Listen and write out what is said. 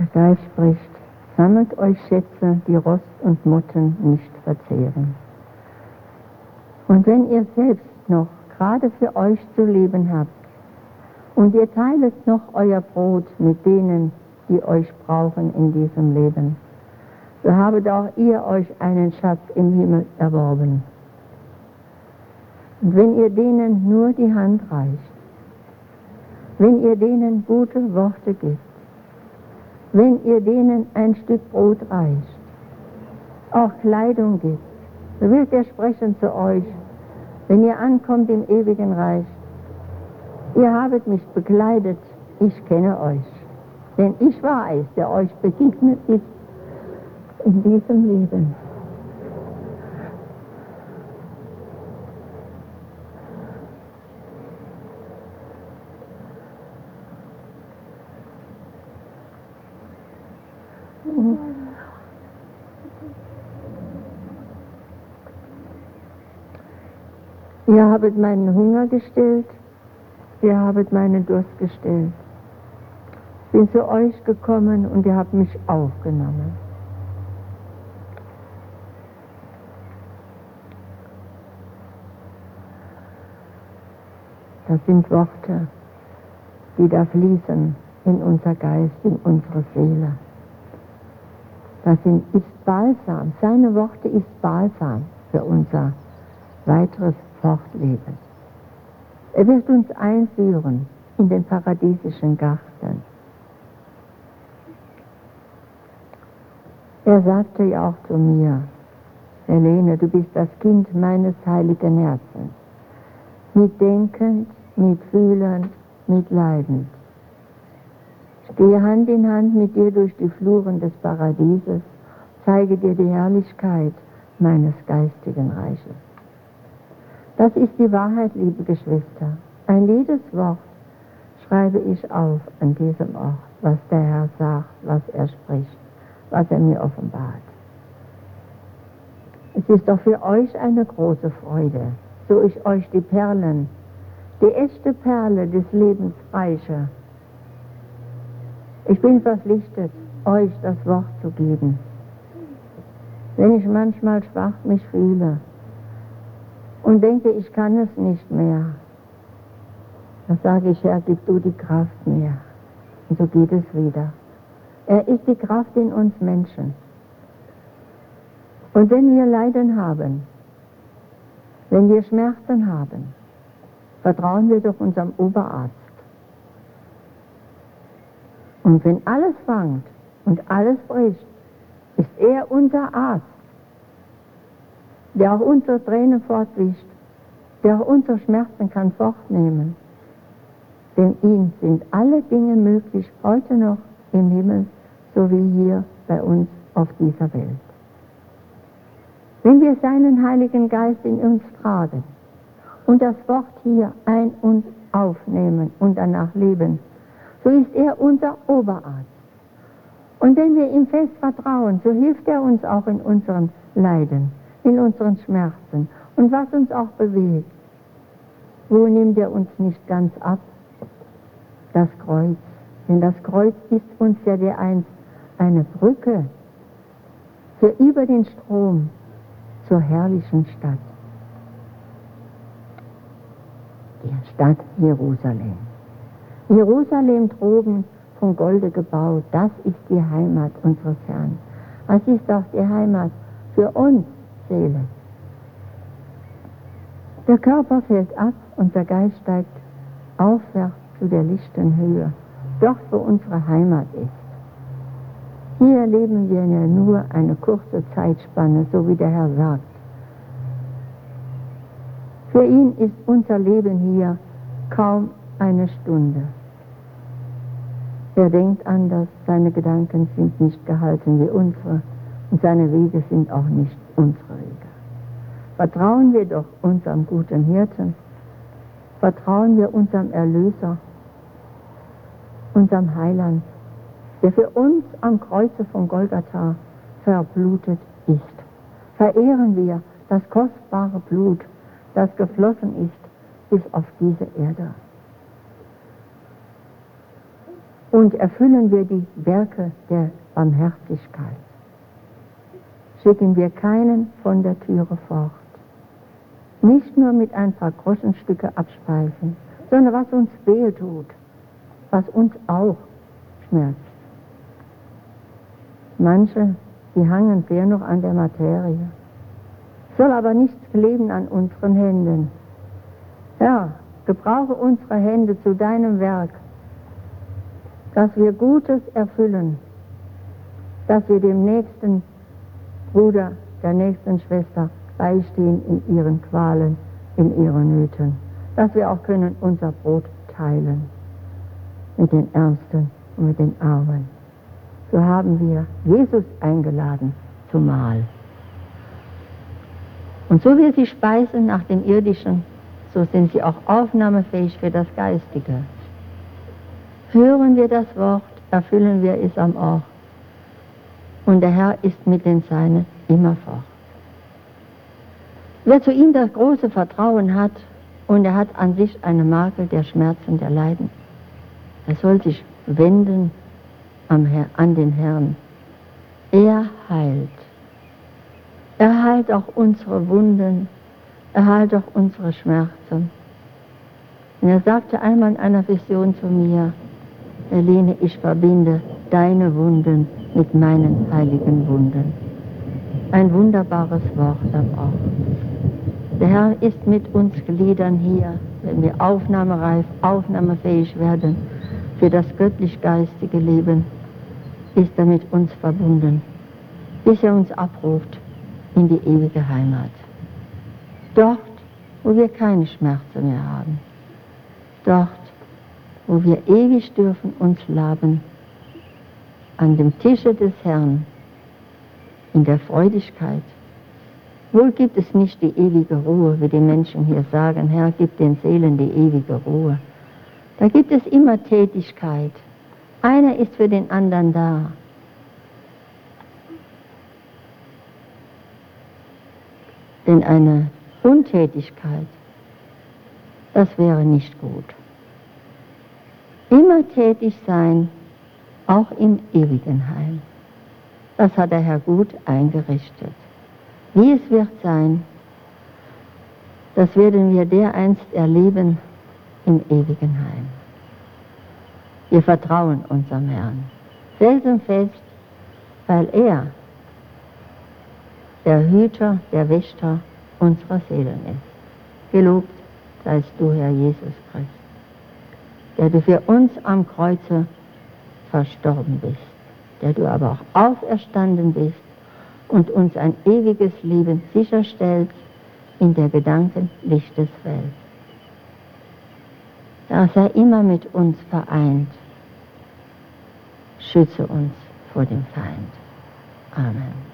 Der Geist spricht: Sammelt euch Schätze, die Rost und Motten nicht verzehren. Und wenn ihr selbst noch gerade für euch zu leben habt und ihr teilet noch euer Brot mit denen, die euch brauchen in diesem Leben, so habet auch ihr euch einen Schatz im Himmel erworben. Und wenn ihr denen nur die Hand reicht, wenn ihr denen gute Worte gebt, wenn ihr denen ein Stück Brot reicht, auch Kleidung gibt, so wird er sprechen zu euch, wenn ihr ankommt im ewigen Reich: Ihr habet mich bekleidet, ich kenne euch, denn ich war es, der euch begegnet ist in diesem Leben. Ihr habet meinen Hunger gestillt, ihr habet meinen Durst gestillt. Ich bin zu euch gekommen und ihr habt mich aufgenommen. Das sind Worte, die da fließen in unser Geist, in unsere Seele. Das ist Balsam. Seine Worte ist Balsam für unser weiteres Fortleben. Er wird uns einführen in den paradiesischen Garten. Er sagte ja auch zu mir: Helene, du bist das Kind meines heiligen Herzens. Mitdenkend, mitfühlend, mitleidend. Ich gehe Hand in Hand mit dir durch die Fluren des Paradieses, zeige dir die Herrlichkeit meines geistigen Reiches. Das ist die Wahrheit, liebe Geschwister. Ein jedes Wort schreibe ich auf an diesem Ort, was der Herr sagt, was er spricht, was er mir offenbart. Es ist doch für euch eine große Freude, so ich euch die Perlen, die echte Perle des Lebens reiche. Ich bin verpflichtet, euch das Wort zu geben. Wenn ich manchmal schwach mich fühle und denke, ich kann es nicht mehr, dann sage ich: Herr, gib du die Kraft mir. Und so geht es wieder. Er ist die Kraft in uns Menschen. Und wenn wir Leiden haben, wenn wir Schmerzen haben, vertrauen wir doch unserem Oberarzt. Und wenn alles wankt und alles bricht, ist er unser Arzt, der auch unsere Tränen fortwischt, der auch unsere Schmerzen kann fortnehmen. Denn ihm sind alle Dinge möglich, heute noch im Himmel, so wie hier bei uns auf dieser Welt. Wenn wir seinen Heiligen Geist in uns tragen und das Wort hier ein- und aufnehmen und danach leben, so ist er unser Oberarzt. Und wenn wir ihm fest vertrauen, so hilft er uns auch in unseren Leiden, in unseren Schmerzen und was uns auch bewegt. Wo nimmt er uns nicht ganz ab? Das Kreuz. Denn das Kreuz ist uns ja dereinst eine Brücke für über den Strom zur herrlichen Stadt. Die Stadt Jerusalem. Jerusalem droben von Golde gebaut, das ist die Heimat unseres Herrn. Das ist auch die Heimat für uns, Seele. Der Körper fällt ab und der Geist steigt aufwärts zu der lichten Höhe, dort wo unsere Heimat ist. Hier leben wir ja nur eine kurze Zeitspanne, so wie der Herr sagt. Für ihn ist unser Leben hier kaum eine Stunde. Er denkt anders, seine Gedanken sind nicht gehalten wie unsere und seine Wege sind auch nicht unsere Wege. Vertrauen wir doch unserem guten Hirten, vertrauen wir unserem Erlöser, unserem Heiland, der für uns am Kreuze von Golgatha verblutet ist. Verehren wir das kostbare Blut, das geflossen ist bis auf diese Erde. und erfüllen wir die Werke der Barmherzigkeit. Schicken wir keinen von der Türe fort. Nicht nur mit ein paar Groschenstücke abspeisen, sondern was uns wehe tut, was uns auch schmerzt. Manche, die hangen sehr noch an der Materie. Soll aber nichts kleben an unseren Händen. Herr, gebrauche unsere Hände zu deinem Werk, dass wir Gutes erfüllen, dass wir dem nächsten Bruder, der nächsten Schwester beistehen in ihren Qualen, in ihren Nöten, dass wir auch können unser Brot teilen mit den Ärmsten und mit den Armen. So haben wir Jesus eingeladen zum Mahl. Und so wir sie speisen nach dem Irdischen, so sind sie auch aufnahmefähig für das Geistige. Hören wir das Wort, erfüllen wir es am Ort. Und der Herr ist mit den Seinen immerfort. Wer zu ihm das große Vertrauen hat und er hat an sich eine Makel der Schmerzen, der Leiden, er soll sich wenden an den Herrn. Er heilt. Er heilt auch unsere Wunden, er heilt auch unsere Schmerzen. Und er sagte einmal in einer Vision zu mir, Helene, ich verbinde deine Wunden mit meinen heiligen Wunden. Ein wunderbares Wort am Ort. Der Herr ist mit uns Gliedern hier, wenn wir aufnahmereif, aufnahmefähig werden für das göttlich-geistige Leben, ist er mit uns verbunden, bis er uns abruft in die ewige Heimat. Dort, wo wir keine Schmerzen mehr haben. Dort, wo wir ewig dürfen uns laben, an dem Tische des Herrn, in der Freudigkeit. Wohl gibt es nicht die ewige Ruhe, wie die Menschen hier sagen, Herr, gib den Seelen die ewige Ruhe. Da gibt es immer Tätigkeit. Einer ist für den anderen da. Denn eine Untätigkeit, das wäre nicht gut. Immer tätig sein, auch im ewigen Heim. Das hat der Herr gut eingerichtet. Wie es wird sein, das werden wir dereinst erleben im ewigen Heim. Wir vertrauen unserem Herrn felsenfest, weil er der Hüter, der Wächter unserer Seelen ist. Gelobt seist du, Herr Jesus Christ, der du für uns am Kreuze verstorben bist, der du aber auch auferstanden bist und uns ein ewiges Leben sicherstellst in der Gedanken Lichteswelt. Da sei immer mit uns vereint. Schütze uns vor dem Feind. Amen.